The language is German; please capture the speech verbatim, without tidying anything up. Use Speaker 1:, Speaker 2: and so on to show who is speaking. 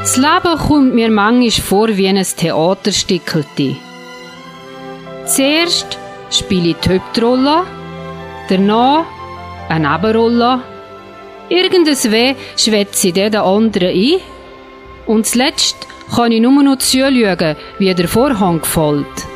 Speaker 1: Das Leben kommt mir manchmal vor wie ein Theaterstückchen. Zuerst spiele ich die Hauptrolle, danach eine Nebenrolle, irgendwas schwätze ich den anderen ein und zuletzt kann ich nur noch zuschauen, wie der Vorhang fällt.